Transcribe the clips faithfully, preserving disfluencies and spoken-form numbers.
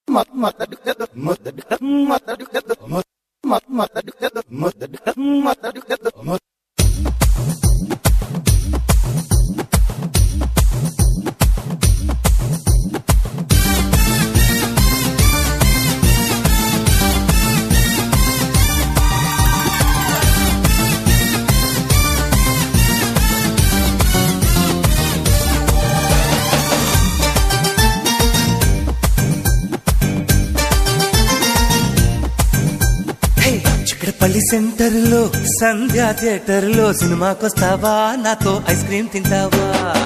పల్లి సెంటర్ లో సంధ్యా థియేటర్ లో సినిమాకొస్తావా నాతో ఐస్ క్రీమ్ తింటావా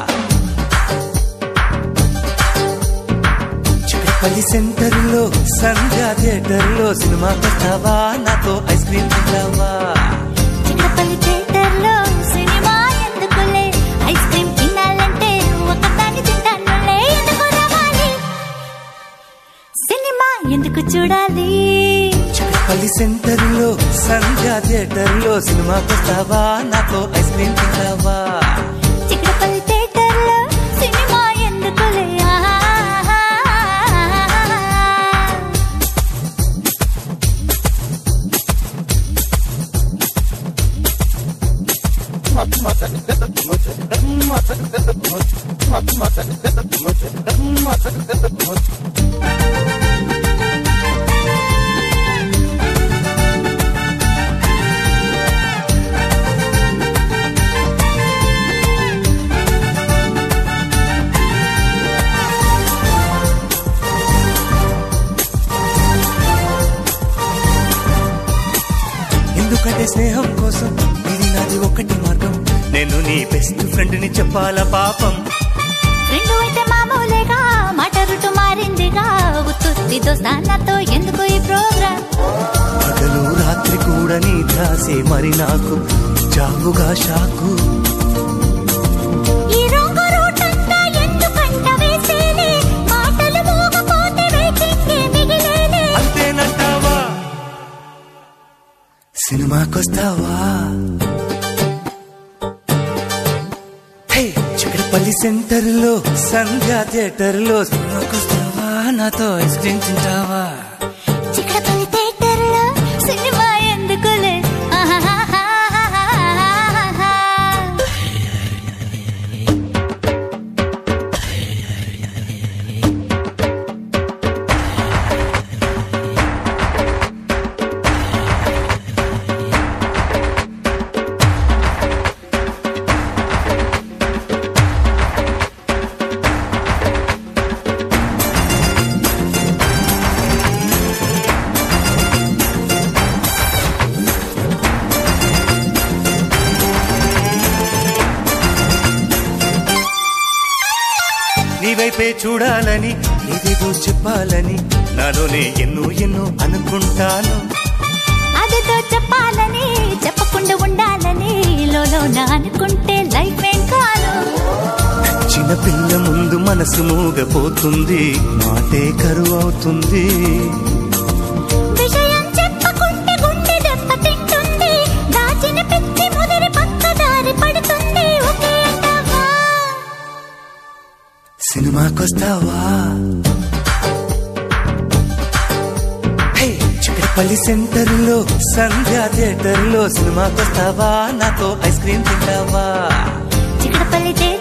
పల్లి సెంటర్ లో సంధ్యా థియేటర్ లో సినిమాకొస్తావా నాతో ఐస్ క్రీమ్ తింటావా చిక్కపల్లి థియేటర్ లో సినిమా ఎందుకులే ఐస్ క్రీమ్ తినాలంటే ఒకదాన్ని తింటానులే ఎందుకు రావాలి సినిమా ఎందుకు చూడాలి పల్లి సెంటర్ లో సంధ్యా థియేటర్ లో సినిమాకొస్తావా నాతో ఐస్ క్రీమ్ తింటావా చిక్కపల్లి థియేటర్ లో సినిమా ఎందుకులే ఎందుకంటే స్నేహం కోసం ఇది నాది ఒకటి మార్గం నేను నీ బెస్ట్ ఫ్రెండ్ ని చెప్పాలా పాపం రెండు అయితే మామూలేగా మాట రుటు మారిందిగా ఉత్తుత్తి దోస్తానతో ఎందుకు ఈ ప్రోగ్రామ్ పగలు రాత్రి కూడా నీ ధ్యాసే మరి నాకు జావుగా షాకు ఈ రంగు రూటంతా ఎందుకంట వేసేలే మాటలు మోగపోతే వెయిటింగే మిగిలేలే అంతేనంటావా సినిమాకొస్తావా చిక్కడపల్లి సెంటర్ లో సంధ్యా థియేటర్ లో సినిమాకొస్తావా నాతో ఐస్ క్రీమ్ తింటావా చిక్కడపల్లి థియేటర్ లో సినిమా ఎందుకులే నీవైపే చూడాలని ఏదేదో చెప్పాలని నాలోనే ఎన్నో ఎన్నో అనుకుంటాను అదితో చెప్పాలని చెప్పకుండా ఉండాలని లోలోన అనుకుంటే లైఫ్ ఏం కాను చిన్న పిల్ల ముందు మనసు మూగపోతుంది మాటే కరువు అవుతుంది విషయం చెప్పకుంటే గుండె దెబ్బ తింటుంది దాచిన పిచ్చి ముదిరి పక్క దారి పడుతుంది ఒకే అంటావా సినిమాకొస్తావా చిక్కడపల్లి సెంటర్ లో సంధ్యా థియేటర్ లో సినిమాకొస్తావా నాతో ఐస్ క్రీమ్ తింటావా చిక్కడపల్లి